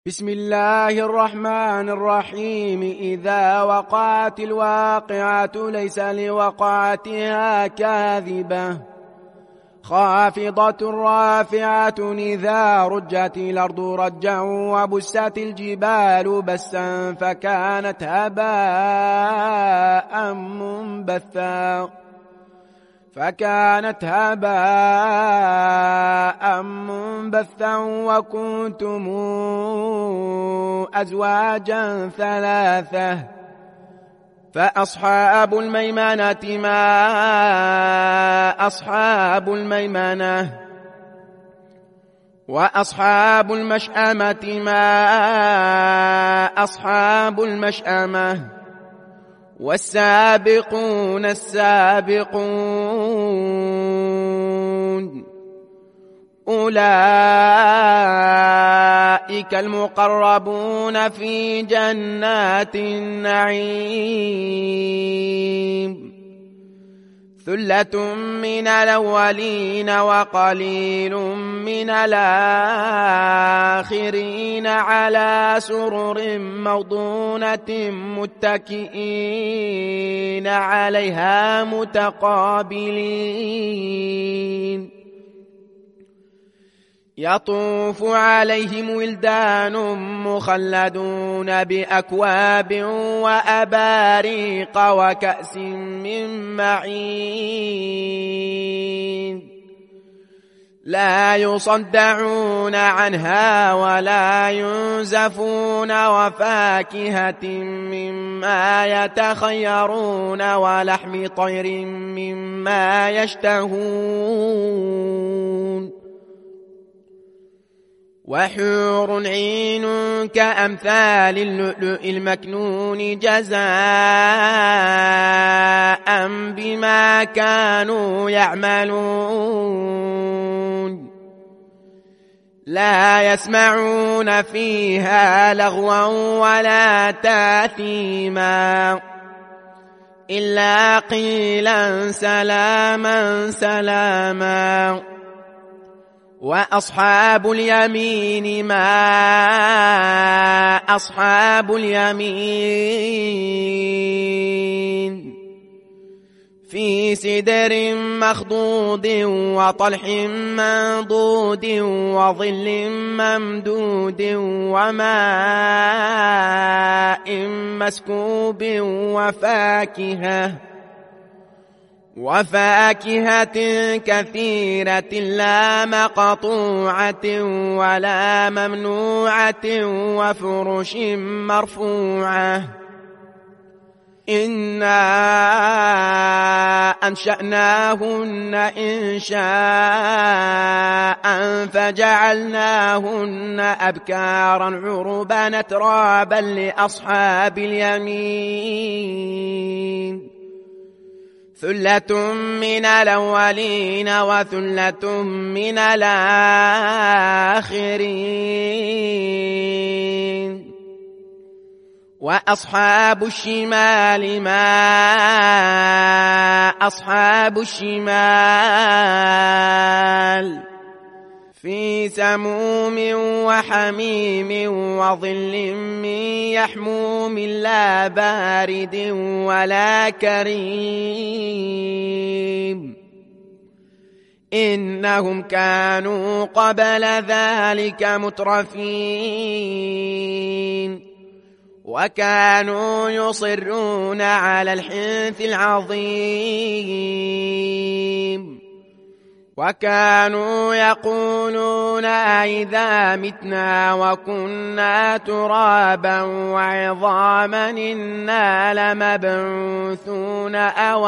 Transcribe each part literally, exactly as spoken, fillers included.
بسم الله الرحمن الرحيم. إذا وقعت الواقعة ليس لوقعتها كاذبة خافضة رافعة. إذا رجت الأرض رجا وبست الجبال بسا فكانت هباء منبثا فكانت هباء منبثا وكنتم أزواجا ثلاثة فأصحاب الميمنة ما أصحاب الميمنة وأصحاب المشأمة ما أصحاب المشأمة والسابقون السابقون أولئك المقربون في جنات النعيم. ثلة من الأولين وقليل من الآخرين على سرر موضونة متكئين عليها متقابلين يطوف عليهم ولدان مخلدون بأكواب وأباريق وكأس من معين لا يصدعون عنها ولا ينزفون وفاكهة مما يتخيرون ولحم طير مما يشتهون وحور عين كأمثال اللؤلؤ المكنون جزاء بما كانوا يعملون لا يسمعون فيها لغوا ولا تاثيما إلا قيلا سلاما سلاما. وأصحاب اليمين ما أصحاب اليمين في سدر مخضود وطلح منضود وظل ممدود وماء مسكوب وفاكهة وفاكهة كثيرة لا مقطوعة ولا ممنوعة وفرش مرفوعة. إنا أنشأناهن إنشاء فجعلناهن أبكارا عربا أترابا لأصحاب اليمين. ثلة من الأولين وثلة من الآخرين. وأصحاب الشمال ما أصحاب الشمال في سموم وحميم وظل من يحموم لا بارد ولا كريم إنهم كانوا قبل ذلك مترفين وكانوا يصرون على الحنث العظيم وكانوا يقولون أئذا متنا وكنا ترابا وعظاما إنا لمبعوثون أو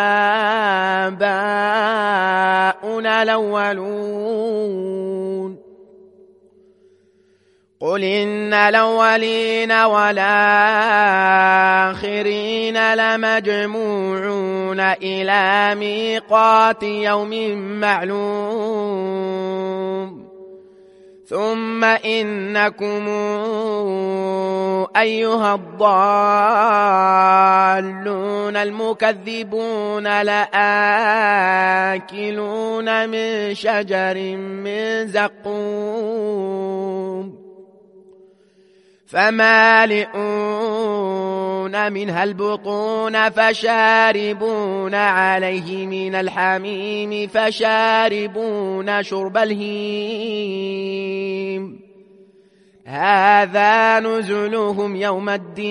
آباؤنا الأولون. قل إن الأولين والآخرين لمجموعون إلى ميقات يوم معلوم ثم إنكم أيها الضالون المكذبون لآكلون من شجر من زقوم فمالئون منها البطون فشاربون عليه من الحميم فشاربون شرب الهيم هذا نزلهم يوم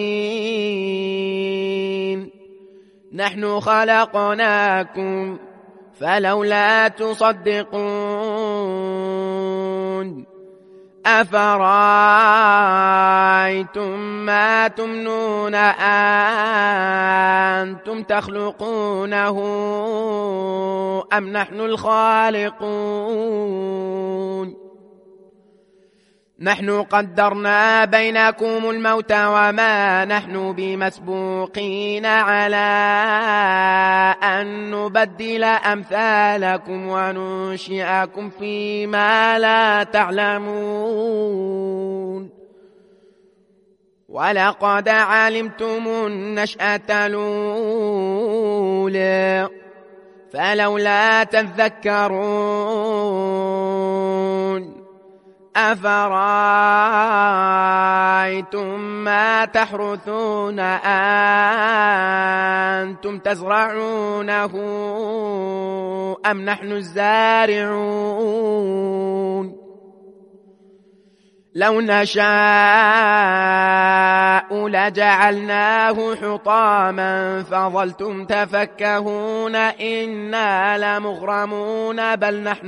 الدين نحن خلقناكم فلولا تصدقون أفرأيتم ما تمنون أنتم تخلقونه أم نحن الخالقون نحن قدرنا بينكم الموت وما نحن بمسبوقين على أن نبدل أمثالكم وننشئكم فيما لا تعلمون ولقد علمتم النشأة الأولى فلولا تذكرون أفرأيتم ما تحرثون أنتم تزرعونه أم نحن الزارعون لو نشاء لجعلناه حطاما فظلتم تفكهون إنا لمغرمون بل نحن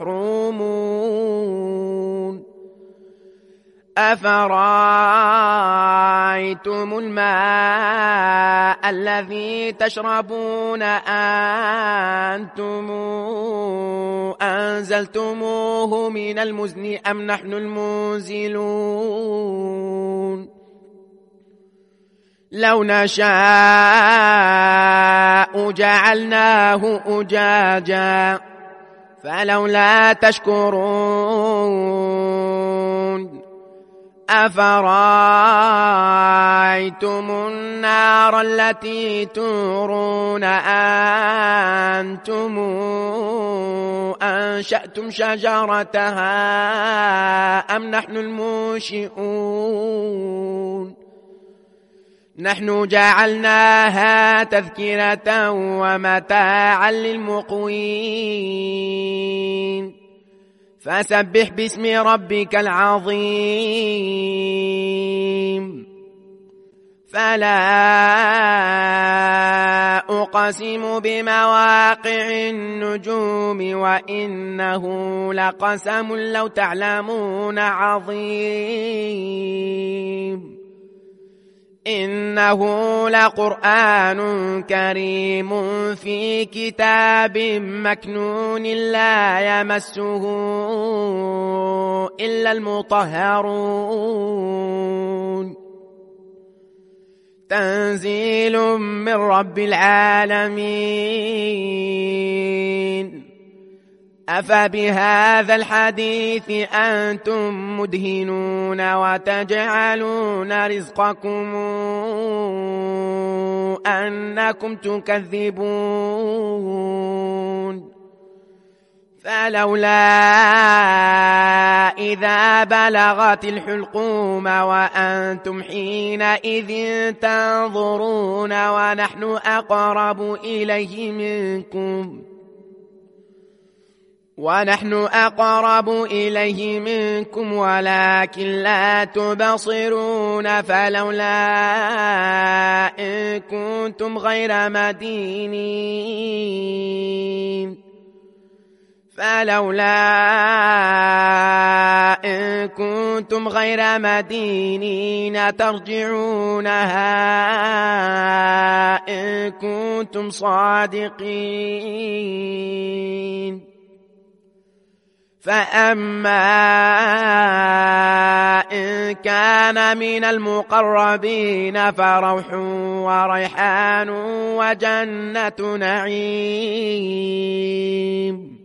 محرومون أفرأيتم الماء الذي تشربون أنتم أنزلتموه من المزن أم نحن المنزلون لو نشاء جعلناه أجاجا فلولا تشكرون أفرأيتم النار التي تورون أنتم أنشأتم شجرتها أم نحن المنشئون نحن جعلناها تذكرة ومتاعا للمقوين فسبح باسم ربك العظيم فلا أقسم بمواقع النجوم وإنه لقسم لو تعلمون عظيم إنه لقرآن كريم في كتاب مكنون لا يمسه إلا المطهرون تنزيل من رب العالمين أفبهذا الحديث أنتم مدهنون وتجعلون رزقكم أنكم تكذبون فلولا إذا بلغت الحلقوم وأنتم حينئذ تنظرون ونحن أقرب إليه منكم ونحن أقرب إليه منكم ولكن لا تبصرون فلولا إن كنتم غير مدينين فلولا إن كنتم غير مدينين ترجعونها إن كنتم صادقين فأما إن كان من المقربين فروح وريحان وجنة نعيم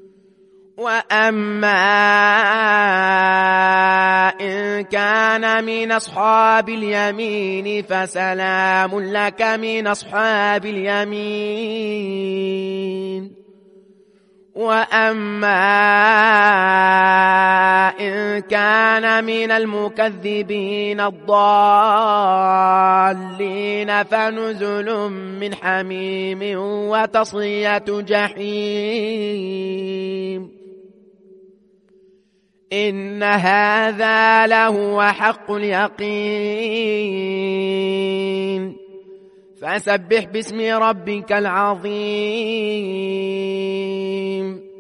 وأما إن كان من أصحاب اليمين فسلام لك من أصحاب اليمين وأما إن كان من المكذبين الضالين فنزل من حميم وتصلية جحيم إن هذا لهو حق اليقين فسبح باسم ربك العظيم